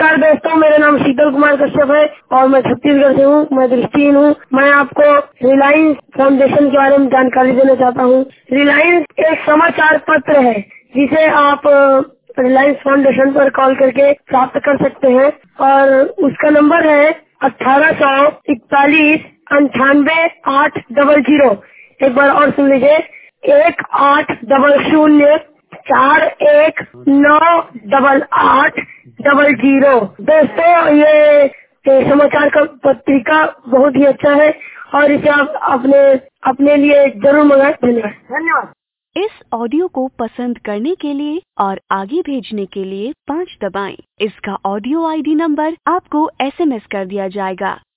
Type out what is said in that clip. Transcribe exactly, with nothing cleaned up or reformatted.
नमस्कार दोस्तों, मेरा नाम शीतल कुमार कश्यप है और मैं छत्तीसगढ़ से हूँ। मैं दृष्टिहीन हूँ। मैं आपको रिलायंस फाउंडेशन के बारे में जानकारी देना चाहता हूँ। रिलायंस एक समाचार पत्र है जिसे आप रिलायंस फाउंडेशन पर कॉल करके प्राप्त कर सकते हैं और उसका नंबर है अठारह सौ इकतालीस अंठानवे आठ डबल जीरो। एक बार और सुन लीजिए, एक आठ डबल शून्य चार एक नौ डबल आठ डबल जीरो। दोस्तों, ये, ये समाचार का पत्रिका बहुत ही अच्छा है और इसे आप अपने अपने लिए जरूर मंगाएं। धन्यवाद धन्यवाद। इस ऑडियो को पसंद करने के लिए और आगे भेजने के लिए पाँच दबाएं। इसका ऑडियो आईडी नंबर आपको एसएमएस कर दिया जाएगा।